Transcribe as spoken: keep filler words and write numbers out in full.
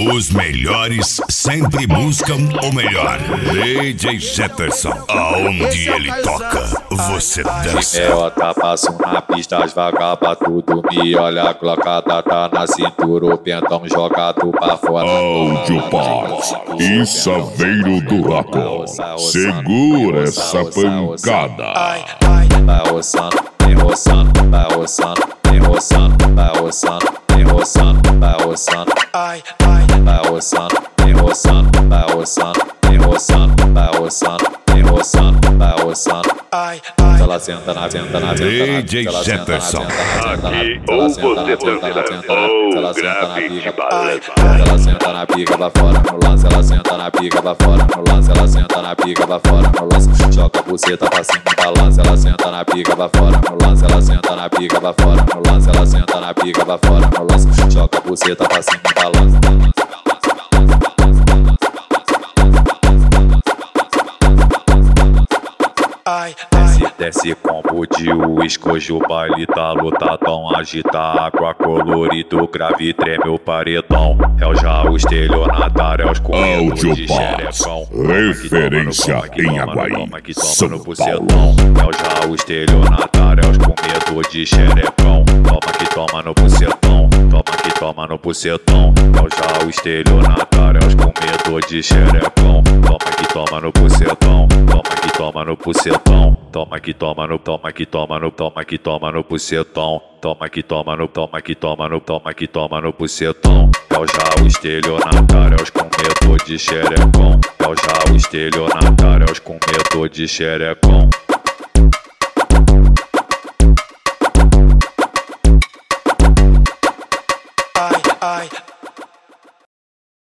Os melhores sempre buscam o melhor. D J Jefferson, aonde ele toca, você dança. Eu tá passo na pista, as vagabas tudo me olha. A glocada tá na cintura, o pentão jogado pra fora. Áudio Paz e Saveiro do Racon, segura essa pancada. Vai roçando, vem roçando, vai roçando, vem roçando, vai roçando, vem roçando, vai roçando, vai roçando, vem roçando, vai roçando, vem roçando, vai roçando, vem roçando, vai roçando. Ela senta na senta na D J Jefferson, aqui ou você dança ou grave de balança. Ela senta na pica pra fora no lance, ela senta na pica pra fora no lance, ela senta na pica pra fora no lance, joga a buceta pra cima e balança. Ela senta na pica pra fora no lance, ela senta na pica pra fora no lance, ela senta na pica pra fora no lance, joga a buceta pra cima e balança. Desce, desce combo de uísque, hoje o baile tá lotadão. Agita água colorido, grave treme o paredão. É o já o estelionatário, é os comedores de xerecão. Referência em Aguaí, São Paulo. É o já o estelionatário, é os comedores de xerecão. Toma que toma no bucetão, toma que toma no bucetão. É o já o estelionatário, é os comedores de xerecão. Toma que toma no bucetão, toma que toma no bucetão. Toma que toma no, toma que toma no, toma que toma no bucetão. Toma que toma no, toma que toma no, toma que toma no bucetão. É o já o estelionatário, é os comedores de xerecão. É o já o estelionatário, é os comedores de xerecão. Ai, ai.